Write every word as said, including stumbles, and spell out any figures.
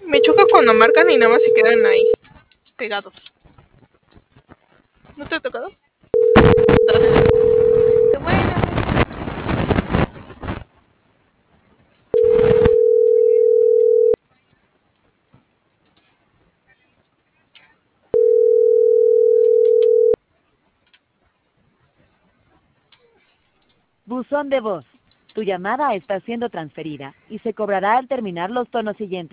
Me choca cuando marcan y nada más se quedan ahí, pegados. ¿No te ha tocado? Dos. Qué bueno. Buzón de voz. Tu llamada está siendo transferida y se cobrará al terminar los tonos siguientes.